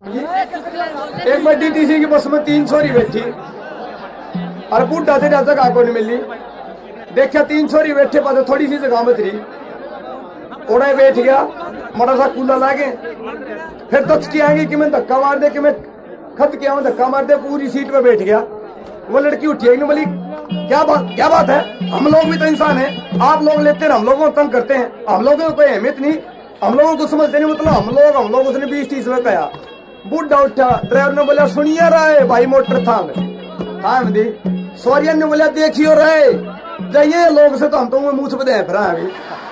एक बार डीटीसी की बस में 3 छोरी बैठी और बुढ़ा से जगह को नहीं मिली। देखा 3 छोरी बैठे पास थोड़ी सी जगह बच रही, ओड़ा बैठ गया, मोटा सा कूला लागे, फिर तचकी आएंगी कि मैं धक्का मार दे, कि मैं खत किया, मैं धक्का मार दे, पूरी सीट पे बैठ गया। वो लड़की उठी है, बोली क्या बात है, हम लोग भी तो इंसान हैं, आप लोग लेते हैं, हम लोगों को तंग करते हैं, हम लोगों को कोई अहमियत नहीं, हम लोगों को समझते नहीं, मतलब हम लोग उसने 20-30 में कहा। बुढ़ा उठा, ड्राइवर ने बोला सुनिए रहे भाई, मोटर थाम दी। सॉरियन ने बोला देखियो रहे, जाइए लोग से तो हम तो मुंह से बदे फिर अभी